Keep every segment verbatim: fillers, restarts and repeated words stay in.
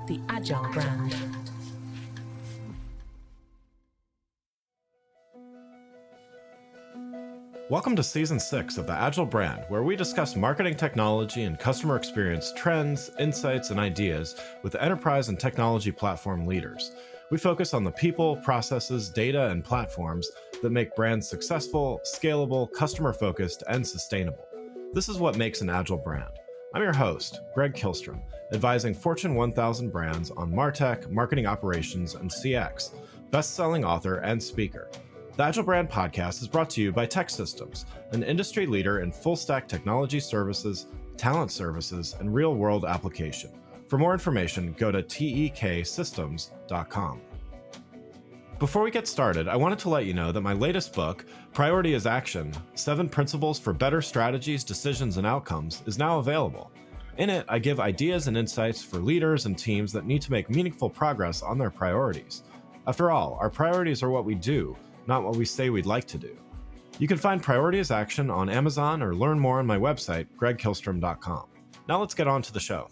the Agile brand. Welcome to Season six of the Agile brand, where we discuss marketing technology and customer experience trends, insights, and ideas with enterprise and technology platform leaders. We focus on the people, processes, data, and platforms that make brands successful, scalable, customer-focused, and sustainable. This is what makes an Agile brand. I'm your host, Greg Kihlstrom, advising Fortune one thousand brands on MarTech, marketing operations, and C X, best-selling author and speaker. The Agile Brand Podcast is brought to you by TEKsystems, an industry leader in full-stack technology services, talent services, and real-world application. For more information, go to tek systems dot com. Before we get started, I wanted to let you know that my latest book, Priority is Action, Seven Principles for Better Strategies, Decisions, and Outcomes, is now available. In it, I give ideas and insights for leaders and teams that need to make meaningful progress on their priorities. After all, our priorities are what we do, not what we say we'd like to do. You can find Priority is Action on Amazon or learn more on my website, greg kihlstrom dot com. Now let's get on to the show.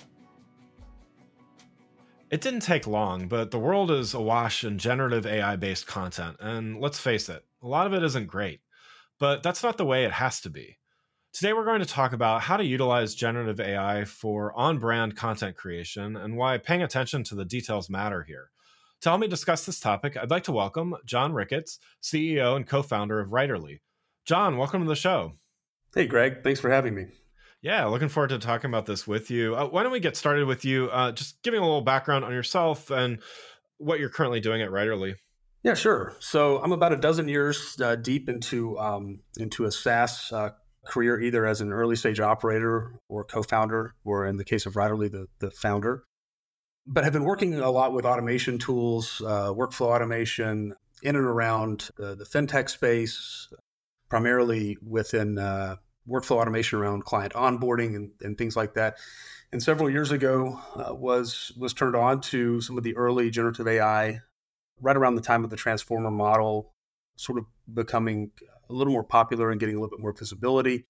It didn't take long, but the world is awash in generative A I-based content, and let's face it, a lot of it isn't great. But that's not the way it has to be. Today we're going to talk about how to utilize generative A I for on-brand content creation and why paying attention to the details matter here. To help me discuss this topic, I'd like to welcome John Ricketts, C E O and co-founder of Writerly. John, welcome to the show. Hey, Greg. Thanks for having me. Yeah, looking forward to talking about this with you. Uh, why don't we get started with you, uh, just giving a little background on yourself and what you're currently doing at Writerly. Yeah, sure. So I'm about a dozen years uh, deep into um, into a SaaS uh, career, either as an early stage operator or co-founder, or in the case of Writerly, the, the founder. But I've been working a lot with automation tools, uh, workflow automation, in and around the, the fintech space, primarily within uh, workflow automation around client onboarding and, and things like that. And several years ago, uh, was was turned on to some of the early generative A I, right around the time of the transformer model, sort of becoming a little more popular and getting a little bit more visibility.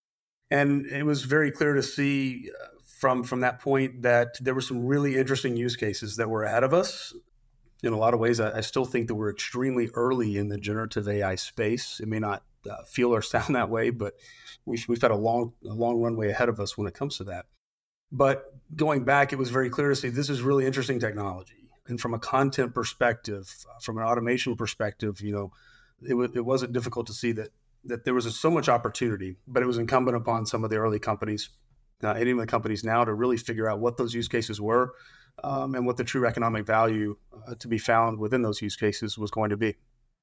And it was very clear to see uh, from from that point that there were some really interesting use cases that were ahead of us. In a lot of ways, I, I still think that we're extremely early in the generative A I space. It may not uh, feel or sound that way, but we've, we've had a long, a long runway ahead of us when it comes to that. But going back, it was very clear to see this is really interesting technology. And from a content perspective, from an automation perspective, you know, it, w- it wasn't difficult to see that that there was a, so much opportunity, but it was incumbent upon some of the early companies, uh, any of the companies now, to really figure out what those use cases were um, and what the true economic value uh, to be found within those use cases was going to be.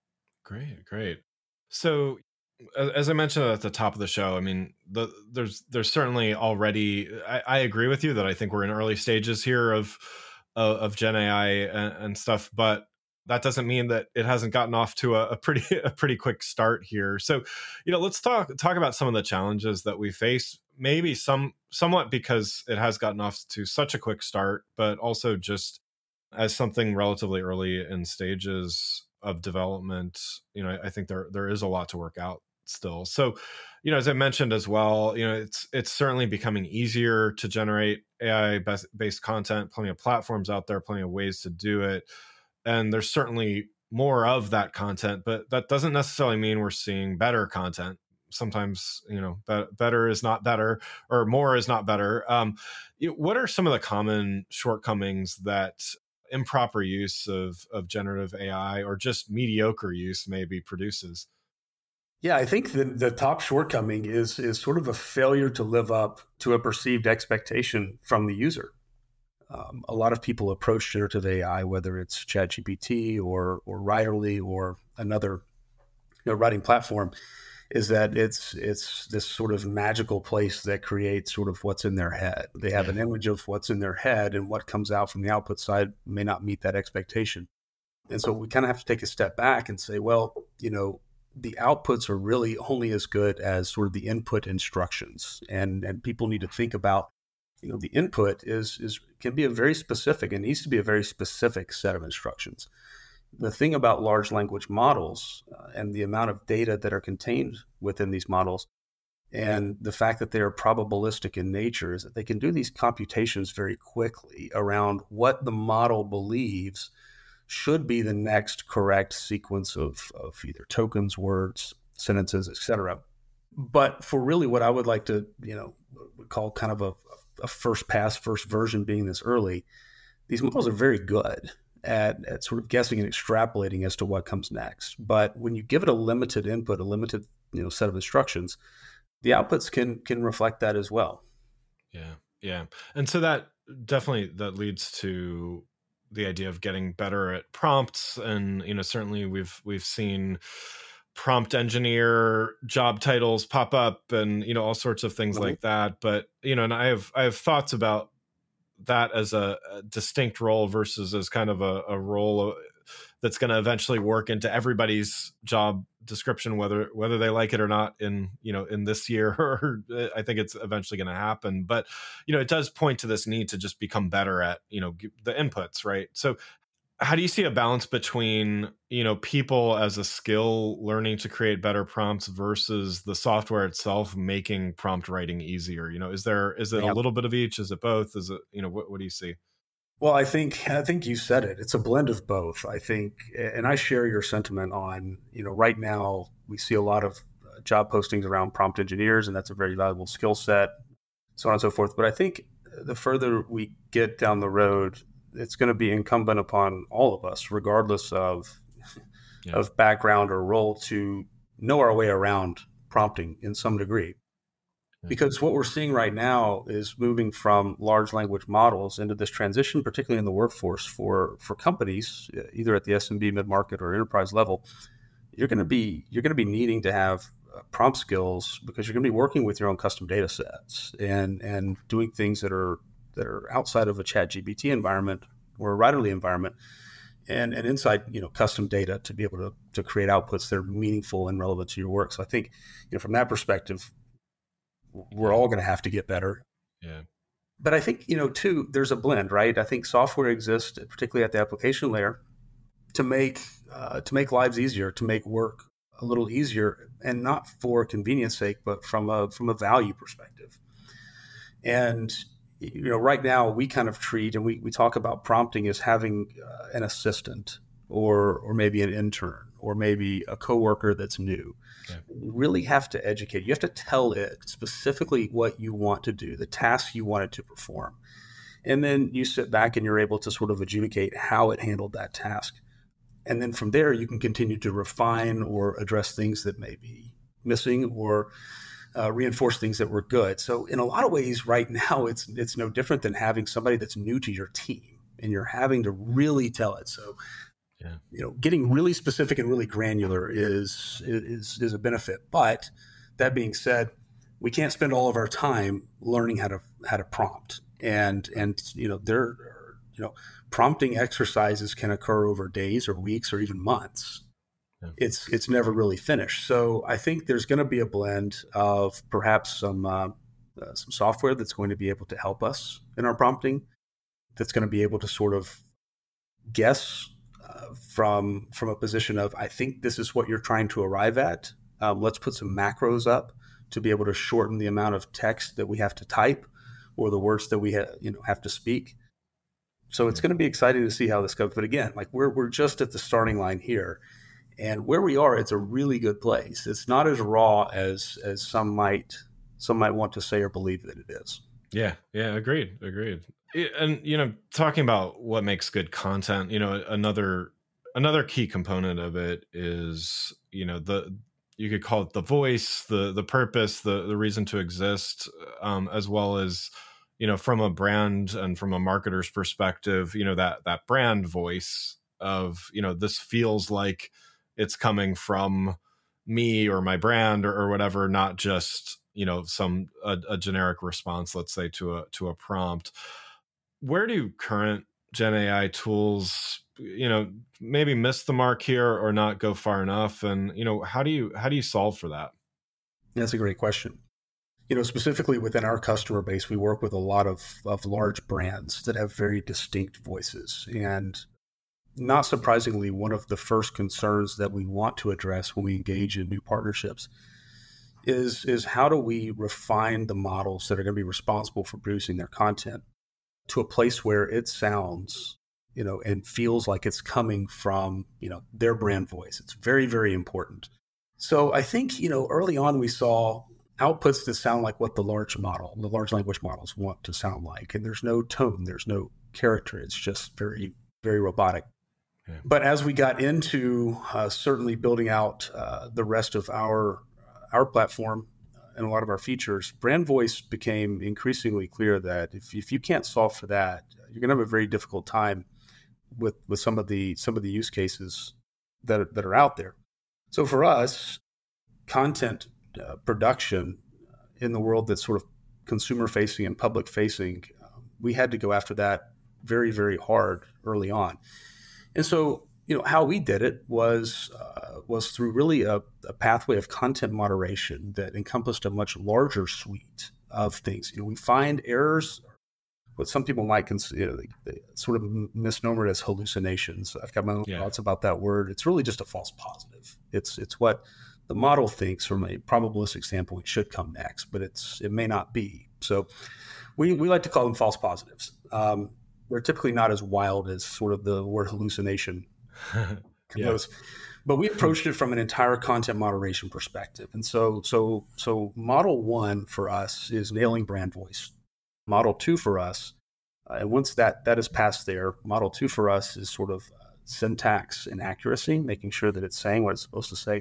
Great, great. So, as I mentioned at the top of the show, I mean, the, there's there's certainly already. I, I agree with you that I think we're in early stages here of of, of Gen A I and, and stuff, but that doesn't mean that it hasn't gotten off to a, a pretty a pretty quick start here. So, you know, let's talk talk about some of the challenges that we face. Maybe some somewhat because it has gotten off to such a quick start, but also just as something relatively early in stages of development. You know, I think there there is a lot to work out still. So, you know, as I mentioned as well, you know, it's it's certainly becoming easier to generate A I based content. Plenty of platforms out there, plenty of ways to do it. And there's certainly more of that content, but that doesn't necessarily mean we're seeing better content. Sometimes, you know, be- better is not better, or more is not better. Um, you know, what are some of the common shortcomings that improper use of, of generative A I, or just mediocre use, maybe produces? Yeah, I think the, the top shortcoming is is sort of a failure to live up to a perceived expectation from the user. Um, a lot of people approach generative A I, whether it's ChatGPT or or Writerly or another you know, writing platform, is that it's it's this sort of magical place that creates sort of what's in their head. They have an image of what's in their head, and what comes out from the output side may not meet that expectation. And so we kind of have to take a step back and say, well, you know, the outputs are really only as good as sort of the input instructions, and and people need to think about, you know, the input is is can be a very specific, and needs to be a very specific set of instructions. The thing about large language models uh, and the amount of data that are contained within these models And the fact that they are probabilistic in nature is that they can do these computations very quickly around what the model believes should be the next correct sequence of, of either tokens, words, sentences, et cetera. But for really what I would like to, you know, call kind of a, a first pass, first version being this early, these models are very good at, at sort of guessing and extrapolating as to what comes next. But when you give it a limited input, a limited, you know, set of instructions, the outputs can can reflect that as well. Yeah, yeah. And so that definitely that leads to the idea of getting better at prompts. And, you know, certainly we've we've seen prompt engineer job titles pop up and, you know, all sorts of things mm-hmm. like that. But, you know, and I have I have thoughts about that as a, a distinct role versus as kind of a, a role that's going to eventually work into everybody's job description, whether whether they like it or not in, you know, in this year, or I think it's eventually going to happen. But, you know, it does point to this need to just become better at, you know, the inputs, right? So how do you see a balance between, you know, people as a skill learning to create better prompts versus the software itself making prompt writing easier? You know, is there, is it yeah. a little bit of each? Is it both? Is it, you know, what, what do you see? Well, I think I think you said it. It's a blend of both. I think, and I share your sentiment on, you know, right now we see a lot of job postings around prompt engineers, and that's a very valuable skill set, so on and so forth. But I think the further we get down the road, it's going to be incumbent upon all of us, regardless of yeah. of background or role, to know our way around prompting in some degree. Because what we're seeing right now is moving from large language models into this transition, particularly in the workforce for, for companies, either at the S M B, mid-market, or enterprise level. You're going to be you're going to be needing to have uh, prompt skills because you're going to be working with your own custom data sets and and doing things that are that are outside of a ChatGPT environment or a Writerly environment, and and inside, you know, custom data to be able to to create outputs that are meaningful and relevant to your work. So I think, you know, from that perspective, we're all going to have to get better. Yeah. But I think, you know, too, there's a blend, right? I think software exists, particularly at the application layer, to make uh, to make lives easier, to make work a little easier, and not for convenience sake, but from a from a value perspective. And, you know, right now we kind of treat, and we, we talk about prompting as having uh, an assistant or or maybe an intern or maybe a coworker that's new. Okay. You really have to educate. You have to tell it specifically what you want to do, the task you want it to perform. And then you sit back and you're able to sort of adjudicate how it handled that task. And then from there, you can continue to refine or address things that may be missing or uh, reinforce things that were good. So in a lot of ways right now, it's it's no different than having somebody that's new to your team and you're having to really tell it. So Yeah. you know, getting really specific and really granular is, is, is a benefit. But that being said, we can't spend all of our time learning how to, how to prompt. And, and, you know, there, you know, prompting exercises can occur over days or weeks or even months. Yeah. It's, it's never really finished. So I think there's going to be a blend of perhaps some, uh, uh, some software that's going to be able to help us in our prompting, that's going to be able to sort of guess Uh, from from a position of, I think this is what you're trying to arrive at. Um, let's put some macros up to be able to shorten the amount of text that we have to type or the words that we ha- you know have to speak. So it's going to be exciting to see how this goes. But again, like we're we're just at the starting line here, and where we are, it's a really good place. It's not as raw as as some might some might want to say or believe that it is. Yeah, yeah, agreed, agreed. And, you know, talking about what makes good content, you know, another another key component of it is, you know, the you could call it the voice, the the purpose, the the reason to exist, um, as well as, you know, from a brand and from a marketer's perspective, you know, that that brand voice of, you know, this feels like it's coming from me or my brand or, or whatever, not just, you know, some a, a generic response, let's say, to a to a prompt. Where do current Gen A I tools, you know, maybe miss the mark here or not go far enough? And, you know, how do you how do you solve for that? That's a great question. You know, specifically within our customer base, we work with a lot of, of large brands that have very distinct voices. And not surprisingly, one of the first concerns that we want to address when we engage in new partnerships is is how do we refine the models that are going to be responsible for producing their content to a place where it sounds, you know, and feels like it's coming from, you know, their brand voice. It's very, very important. So I think, you know, early on we saw outputs that sound like what the large model, the large language models want to sound like. And there's no tone, there's no character. It's just very, very robotic. Yeah. But as we got into uh, certainly building out uh, the rest of our our platform and a lot of our features, brand voice became increasingly clear that if, if you can't solve for that, you're going to have a very difficult time with with some of the some of the use cases that are, that are out there. So for us, content uh, production in the world that's sort of consumer facing and public facing, uh, we had to go after that very, very hard early on. And so, you know, how we did it was uh, was through really a, a pathway of content moderation that encompassed a much larger suite of things. You know, we find errors, what some people might consider, you know, they, they sort of misnomer it as hallucinations. I've got my own yeah. thoughts about that word. It's really just a false positive. It's it's what the model thinks from a probabilistic standpoint should come next, but it's it may not be. So we we like to call them false positives. Um, they're typically not as wild as sort of the word hallucination. yeah. But we approached it from an entire content moderation perspective. And so so so model one for us is nailing brand voice. Model two for us, uh, and once that that is passed there, model two for us is sort of uh, syntax and accuracy, making sure that it's saying what it's supposed to say.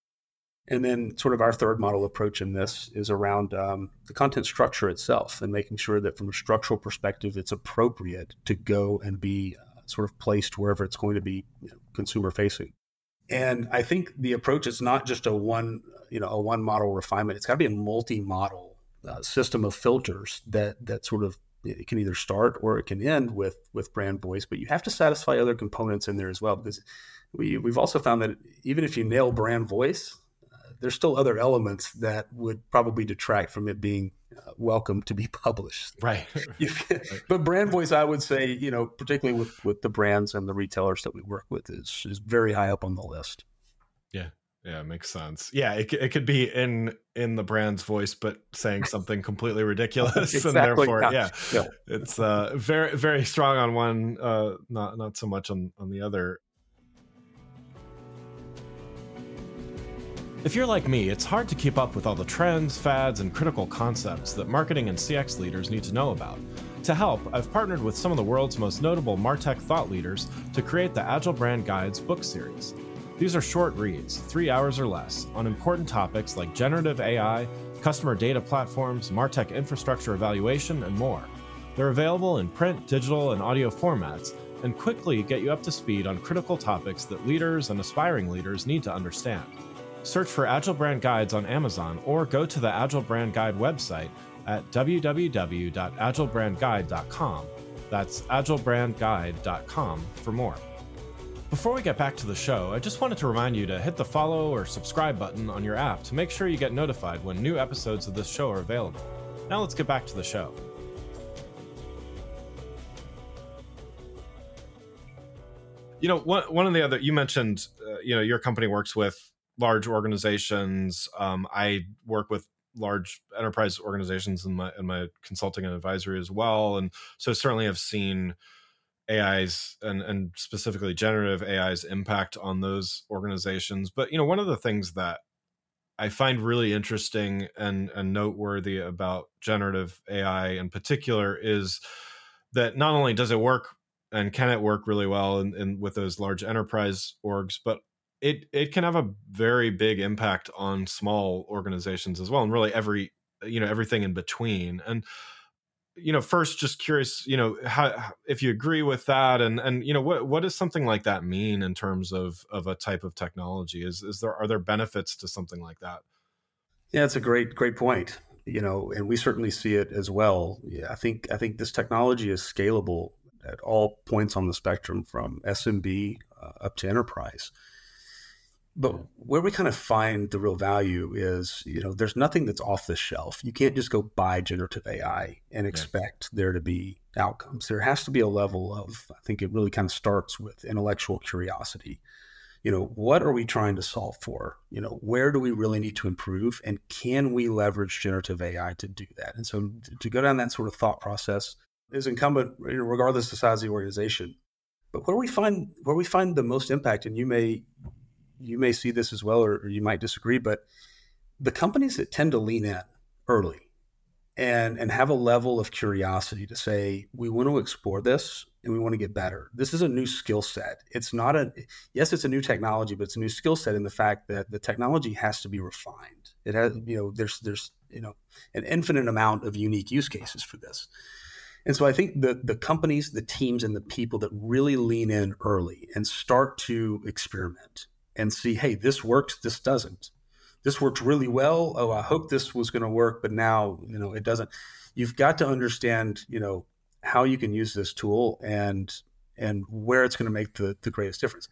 And then sort of our third model approach in this is around um, the content structure itself and making sure that from a structural perspective, it's appropriate to go and be uh, sort of placed wherever it's going to be, you know, consumer facing. And I think the approach is not just a one, you know, a one model refinement. It's got to be a multi-model uh, system of filters that that sort of, it can either start or it can end with with brand voice, but you have to satisfy other components in there as well, because we we've also found that even if you nail brand voice, there's still other elements that would probably detract from it being uh, welcome to be published. Right. But brand voice, I would say, you know, particularly with, with the brands and the retailers that we work with, is is very high up on the list. Yeah. Yeah. Makes sense. Yeah. It, it could be in, in the brand's voice, but saying something completely ridiculous. Exactly. And therefore, yeah, yeah, it's uh, very, very strong on one, uh, not, not so much on, on the other. If you're like me, it's hard to keep up with all the trends, fads, and critical concepts that marketing and C X leaders need to know about. To help, I've partnered with some of the world's most notable MarTech thought leaders to create the Agile Brand Guides book series. These are short reads, three hours or less, on important topics like generative A I, customer data platforms, MarTech infrastructure evaluation, and more. They're available in print, digital, and audio formats, and quickly get you up to speed on critical topics that leaders and aspiring leaders need to understand. Search for Agile Brand Guides on Amazon or go to the Agile Brand Guide website at w w w dot agile brand guide dot com. That's agile brand guide dot com for more. Before we get back to the show, I just wanted to remind you to hit the follow or subscribe button on your app to make sure you get notified when new episodes of this show are available. Now let's get back to the show. You know, one, one of the other, you mentioned, uh, you know, your company works with large organizations. Um, I work with large enterprise organizations in my in my consulting and advisory as well, and so certainly have seen A I's and and specifically generative A I's impact on those organizations. But you know, one of the things that I find really interesting and and noteworthy about generative A I in particular is that not only does it work and can it work really well in, in with those large enterprise orgs, but It it can have a very big impact on small organizations as well, and really every you know everything in between. And you know, first, just curious, you know, how if you agree with that, and and you know, what what does something like that mean in terms of of a type of technology? Is is there are there benefits to something like that? Yeah, it's a great great point. You know, and we certainly see it as well. Yeah, I think I think this technology is scalable at all points on the spectrum, from S M B uh, up to enterprise. But where we kind of find the real value is, you know, there's nothing that's off the shelf. You can't just go buy generative A I and expect yeah. there to be outcomes. There has to be a level of, I think it really kind of starts with intellectual curiosity. you know, what are we trying to solve for? You know, where do we really need to improve? And can we leverage generative A I to do that? And so to go down that sort of thought process is incumbent, you know, regardless of the size of the organization. But where we find where we find the most impact, and you may you may see this as well, or, or you might disagree, but the companies that tend to lean in early and and have a level of curiosity to say, we want to explore this and we want to get better. This is a new skill set. It's not a, yes, it's a new technology, but it's a new skill set in the fact that the technology has to be refined. It has, you know, there's, there's, you know, an infinite amount of unique use cases for this. And so I think the the companies, the teams, and the people that really lean in early and start to experiment and see, hey, this works, this doesn't. This worked really well. Oh, I hope this was going to work, but now, you know, it doesn't. You've got to understand, you know, how you can use this tool and and where it's going to make the, the greatest difference.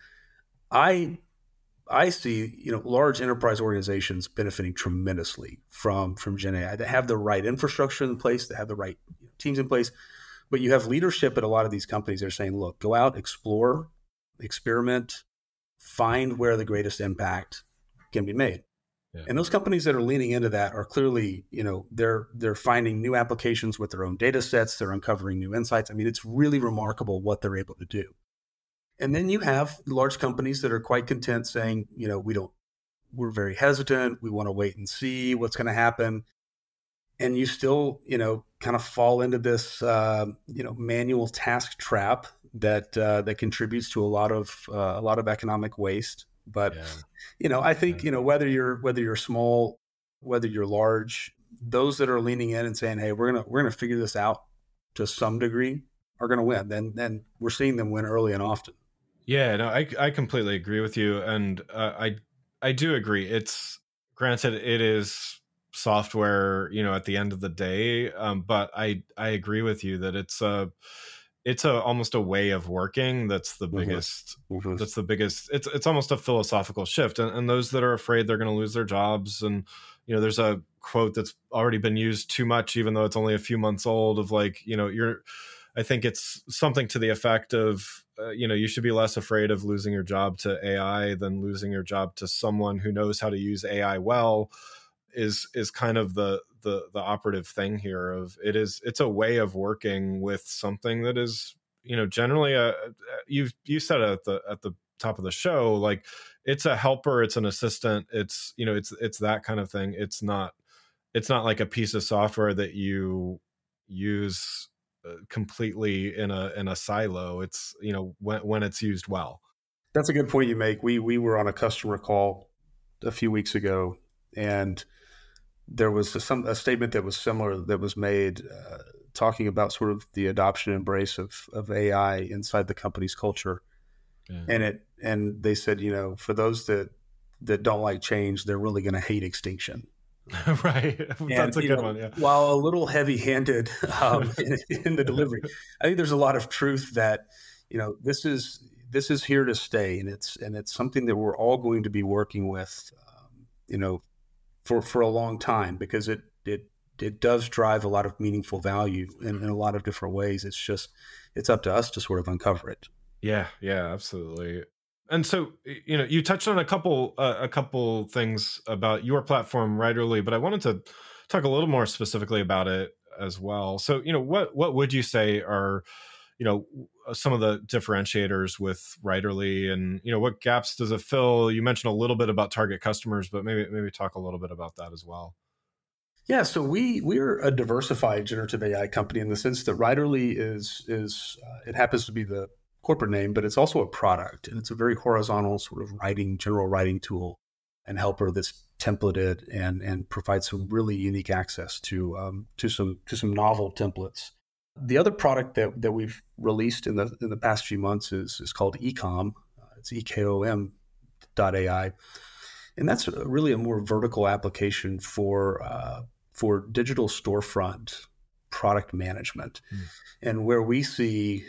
I I see, you know, large enterprise organizations benefiting tremendously from from Gen A I. They have the right infrastructure in place, they have the right teams in place, but you have leadership at a lot of these companies that are saying, look, go out, explore, experiment, find where the greatest impact can be made. Yeah. And those companies that are leaning into that are clearly, you know, they're they're finding new applications with their own data sets, they're uncovering new insights. I mean, it's really remarkable what they're able to do. And then you have large companies that are quite content saying, you know, we don't, we're very hesitant. We want to wait and see what's going to happen. And you still, you know, kind of fall into this, uh, you know, manual task trap that uh, that contributes to a lot of uh, a lot of economic waste. But, yeah. you know, I think, yeah. you know, whether you're whether you're small, whether you're large, those that are leaning in and saying, hey, we're gonna we're gonna figure this out to some degree are going to win. Then then we're seeing them win early and often. Yeah, no, I I completely agree with you, and uh, I I do agree. It's granted it is software, you know, at the end of the day, um, but I I agree with you that it's a it's a almost a way of working that's the biggest mm-hmm. that's the biggest. It's it's almost a philosophical shift, and, and those that are afraid they're going to lose their jobs, and you know, there's a quote that's already been used too much, even though it's only a few months old. Of like, you know, you're. I think it's something to the effect of, uh, you know, you should be less afraid of losing your job to A I than losing your job to someone who knows how to use A I well. Is is kind of the the the operative thing here. Of it is it's a way of working with something that is, you know, generally a you you said it at the at the top of the show, like it's a helper, it's an assistant, it's, you know, it's it's that kind of thing. It's not it's not like a piece of software that you use completely in a in a silo. It's, you know, when when it's used well. That's a good point you make. We we were on a customer call a few weeks ago, and there was a, some a statement that was similar that was made, uh, talking about sort of the adoption and embrace of of A I inside the company's culture. Yeah. And it and they said, you know, for those that that don't like change, they're really going to hate extinction. Right. And, that's a good know, one. Yeah. While a little heavy-handed um, in, in the delivery, I think there's a lot of truth that, you know, this is this is here to stay, and it's and it's something that we're all going to be working with, um, you know, for for a long time, because it it it does drive a lot of meaningful value in, in a lot of different ways. It's just it's up to us to sort of uncover it. Yeah. Yeah. Absolutely. And so, you know, you touched on a couple uh, a couple things about your platform, Writerly, but I wanted to talk a little more specifically about it as well. So, you know, what what would you say are, you know, some of the differentiators with Writerly, and, you know, what gaps does it fill? You mentioned a little bit about target customers, but maybe maybe talk a little bit about that as well. Yeah, so we we're a diversified generative A I company in the sense that Writerly is is uh, it happens to be the corporate name, but it's also a product, and it's a very horizontal sort of writing, general writing tool and helper that's templated and and provides some really unique access to um, to some to some novel templates. The other product that that we've released in the in the past few months is is called Ekom. Uh, it's E K O M dot A I, and that's really a more vertical application for uh, for digital storefront product management, mm. and where we see,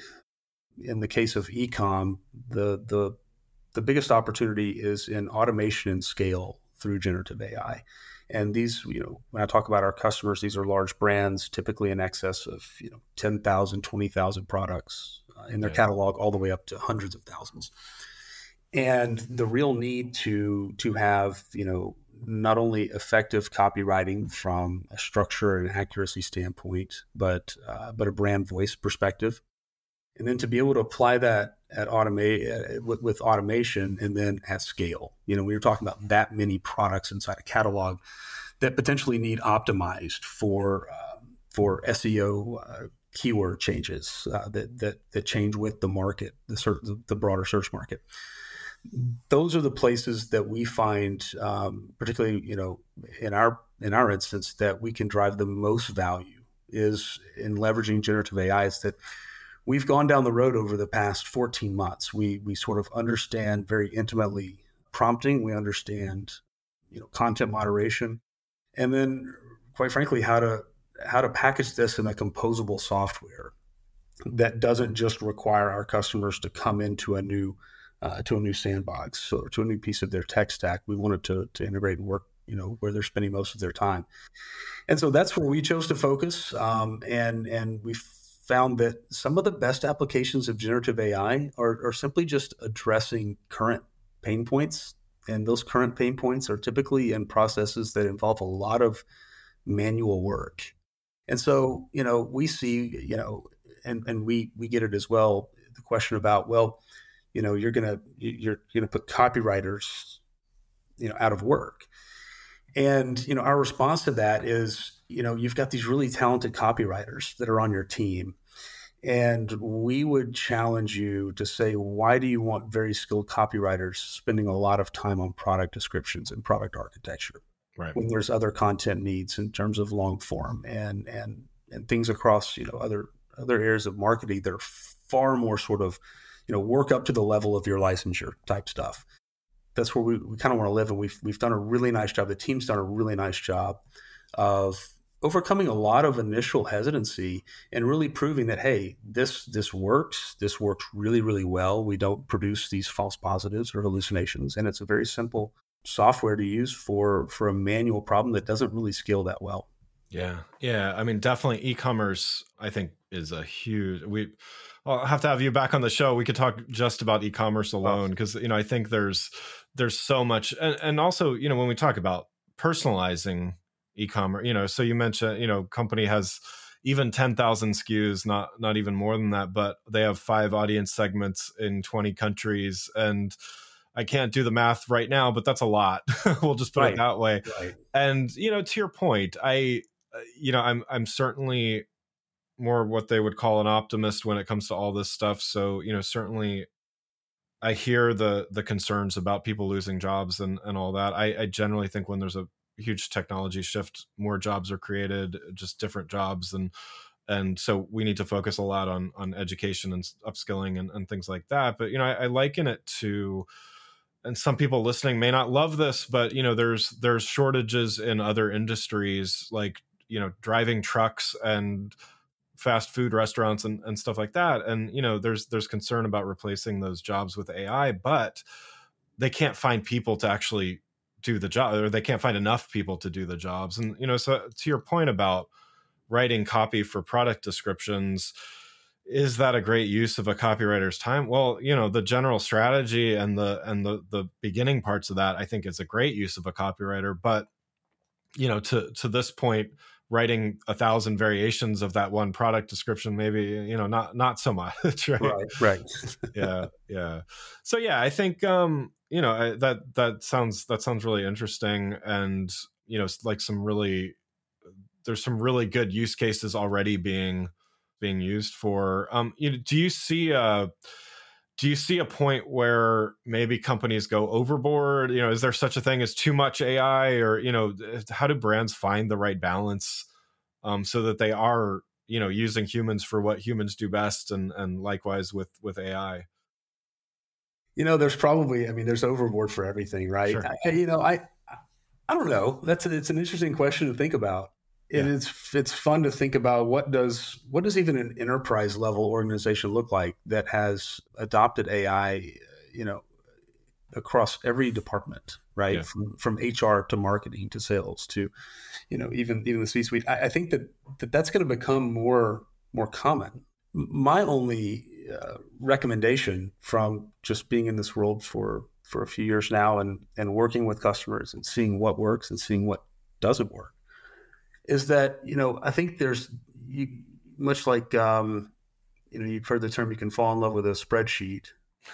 in the case of Ekom, the the the biggest opportunity is in automation and scale through generative A I. And these, you know, when I talk about our customers, these are large brands, typically in excess of, you know, ten thousand, twenty thousand products uh, in their yeah. catalog, all the way up to hundreds of thousands. and the real need to to have, you know, not only effective copywriting from a structure and accuracy standpoint, but uh, but a brand voice perspective, and then to be able to apply that at automate uh, with, with automation and then at scale. You know, we were talking about that many products inside a catalog that potentially need optimized for um, for S E O uh, keyword changes uh, that that that change with the market, the certain the broader search market. Those are the places that we find, um, particularly, you know, in our in our instance, that we can drive the most value is in leveraging generative A Is that we've gone down the road over the past fourteen months. We we sort of understand very intimately prompting. We understand, you know, content moderation, and then, quite frankly, how to how to package this in a composable software that doesn't just require our customers to come into a new uh, to a new sandbox or to a new piece of their tech stack. We want it to to integrate and work, you know, where they're spending most of their time. And so that's where we chose to focus. Um, and and we found that some of the best applications of generative A I are, are simply just addressing current pain points. And those current pain points are typically in processes that involve a lot of manual work. And so, you know, we see, you know, and, and we we get it as well, the question about, well, you know, you're gonna you're gonna put copywriters, you know, out of work. And, you know, our response to that is, you know, you've got these really talented copywriters that are on your team. And we would challenge you to say, why do you want very skilled copywriters spending a lot of time on product descriptions and product architecture, Right, when there's other content needs in terms of long form and and and things across, you know, other other areas of marketing that are far more sort of, you know, work up to the level of your licensure type stuff. That's where we, we kind of want to live. And we've, we've done a really nice job. The team's done a really nice job of overcoming a lot of initial hesitancy and really proving that, hey, this, this works. This works really, really well. We don't produce these false positives or hallucinations. And it's a very simple software to use for, for a manual problem that doesn't really scale that well. Yeah. Yeah. I mean, definitely e-commerce, I think, is a huge, we, I'll have to have you back on the show. We could talk just about e-commerce alone, because, you know, I think there's, there's so much. And, and also, you know, when we talk about personalizing e-commerce, you know, so you mentioned, you know, company has even ten thousand S K Us, not, not even more than that, but they have five audience segments in twenty countries. And I can't do the math right now, but that's a lot. We'll just put Right. it that way. Right. And, you know, to your point, I, you know, I'm, I'm certainly more what they would call an optimist when it comes to all this stuff. So, you know, certainly I hear the the concerns about people losing jobs and, and all that. I, I generally think when there's a huge technology shift, more jobs are created, just different jobs. And and so we need to focus a lot on on education and upskilling and, and things like that. But, you know, I, I liken it to, and some people listening may not love this, but, you know, there's there's shortages in other industries, like, you know, driving trucks and fast food restaurants and, and stuff like that. And, you know, there's there's concern about replacing those jobs with A I, but they can't find people to actually do the job, or they can't find enough people to do the jobs. And, you know, so to your point about writing copy for product descriptions, is that a great use of a copywriter's time? Well, you know, the general strategy and the and the the beginning parts of that, I think, is a great use of a copywriter. But, you know, to to this point, writing a thousand variations of that one product description, maybe, you know, not not so much. Right. Right. Right. yeah. Yeah. So yeah, I think um, you know, I, that that sounds that sounds really interesting, and, you know, like some really there's some really good use cases already being being used for. Um, you know, do you see a do you see a point where maybe companies go overboard? You know, is there such a thing as too much A I, or, you know, how do brands find the right balance um, so that they are, you know, using humans for what humans do best, and and likewise with with A I? You know, there's probably, I mean, there's overboard for everything, right? Sure. I, you know, I, I don't know. That's a, it's an interesting question to think about. And Yeah. it's it's fun to think about what does what does even an enterprise level organization look like that has adopted A I, you know, across every department, right? Yeah. From from H R to marketing to sales to, you know, even even the C-suite. I, I think that, that that's going to become more more common. My only uh, recommendation from just being in this world for, for a few years now and, and working with customers and seeing what works and seeing what doesn't work is that, you know, I think there's you, much like, um, you know, you've heard the term, you can fall in love with a spreadsheet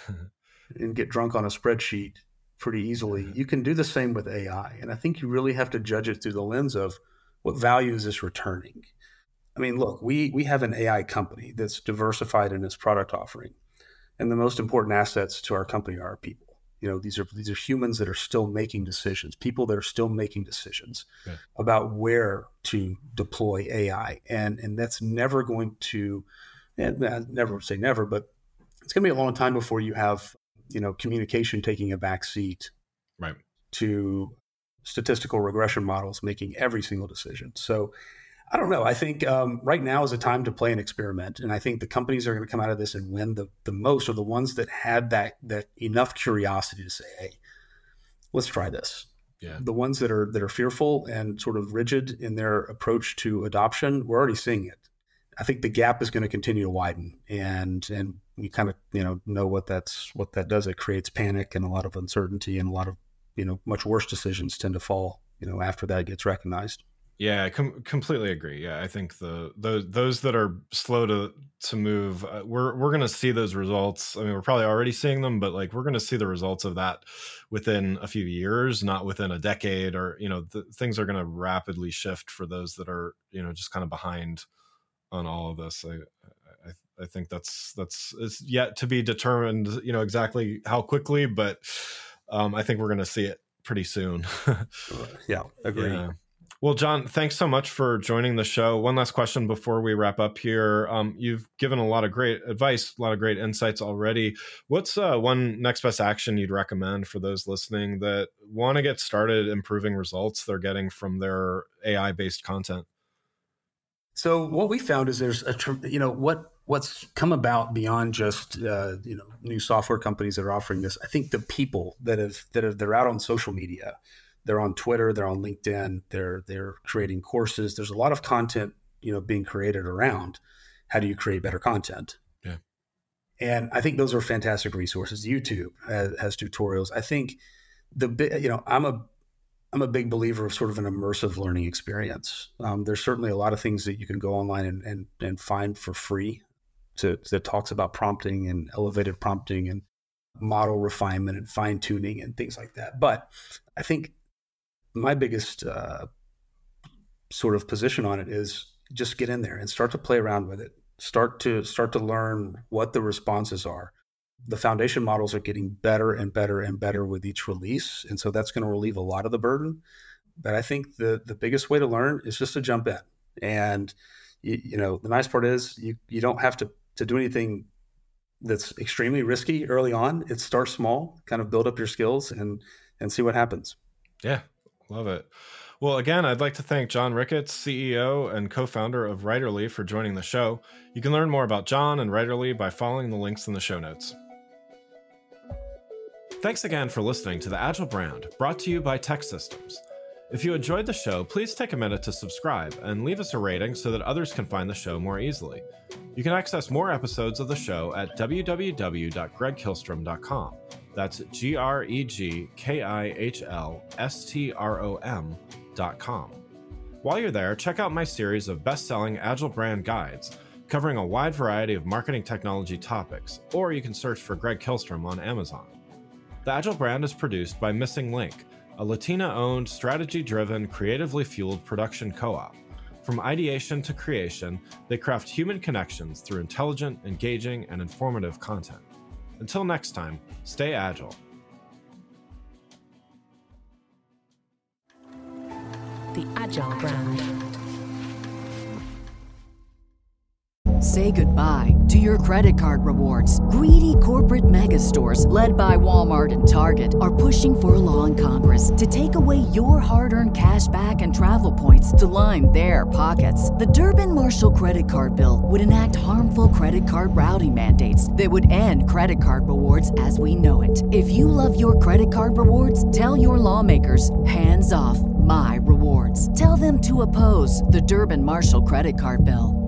and get drunk on a spreadsheet pretty easily. You can do the same with A I. And I think you really have to judge it through the lens of what value is this returning? I mean, look, we we have an A I company that's diversified in its product offering. And the most important assets to our company are our people. You know, these are these are humans that are still making decisions, people that are still making decisions yeah. about where to deploy A I. And and that's never going to, and I never say never, but it's going to be a long time before you have, you know, communication taking a back seat right. to statistical regression models making every single decision. So I don't know. I think um, right now is a time to play and experiment. And I think the companies that are going to come out of this and win the, the most are the ones that had that that enough curiosity to say, hey, let's try this. Yeah. The ones that are that are fearful and sort of rigid in their approach to adoption, we're already seeing it. I think the gap is going to continue to widen, and and we kind of you know know what that's what that does. It creates panic and a lot of uncertainty, and a lot of you know much worse decisions tend to fall you know after that gets recognized. Yeah, I com- completely agree. Yeah, I think the those those that are slow to to move, uh, we're we're going to see those results. I mean, we're probably already seeing them, but like we're going to see the results of that within a few years, not within a decade. Or you know, the, things are going to rapidly shift for those that are you know just kind of behind on all of this. I, I I think that's that's it's yet to be determined. You know exactly how quickly, but um, I think we're going to see it pretty soon. Yeah, agree. Yeah. Well, John, thanks so much for joining the show. One last question before we wrap up here. Um, you've given a lot of great advice, a lot of great insights already. What's uh, one next best action you'd recommend for those listening that want to get started improving results they're getting from their A I-based content? So what we found is there's a, you know, what what's come about beyond just, uh, you know, new software companies that are offering this. I think the people that have, that have, they're out on social media, they're on Twitter, they're on LinkedIn, they're, they're creating courses. There's a lot of content, you know, being created around how do you create better content? Yeah. And I think those are fantastic resources. YouTube has, has tutorials. I think the, you know, I'm a, I'm a big believer of sort of an immersive learning experience. Um, there's certainly a lot of things that you can go online and and, and find for free to, that talks about prompting and elevated prompting and model refinement and fine tuning and things like that. But I think my biggest uh, sort of position on it is just get in there and start to play around with it. Start to start to learn what the responses are. The foundation models are getting better and better and better with each release. And so that's going to relieve a lot of the burden. But I think the the biggest way to learn is just to jump in. And, you, you know, the nice part is you, you don't have to, to do anything that's extremely risky early on. It starts small, kind of build up your skills and and see what happens. Yeah, love it. Well, again, I'd like to thank John Ricketts, C E O and co-founder of Writerly, for joining the show. You can learn more about John and Writerly by following the links in the show notes. Thanks again for listening to the Agile Brand, brought to you by TEKsystems. If you enjoyed the show, please take a minute to subscribe and leave us a rating so that others can find the show more easily. You can access more episodes of the show at w w w dot greg kihlstrom dot com. That's G R E G K I H L S T R O M dot com. While you're there, check out my series of best-selling Agile Brand guides covering a wide variety of marketing technology topics, or you can search for Greg Kihlstrom on Amazon. The Agile Brand is produced by Missing Link, a Latina-owned, strategy-driven, creatively fueled production co-op. From ideation to creation, they craft human connections through intelligent, engaging, and informative content. Until next time, stay agile. The Agile Brand. Say goodbye to your credit card rewards. Greedy corporate mega stores, led by Walmart and Target, are pushing for a law in Congress to take away your hard-earned cash back and travel points to line their pockets. The Durbin-Marshall credit card bill would enact harmful credit card routing mandates that would end credit card rewards as we know it. If you love your credit card rewards, tell your lawmakers, hands off my rewards. Tell them to oppose the Durbin-Marshall credit card bill.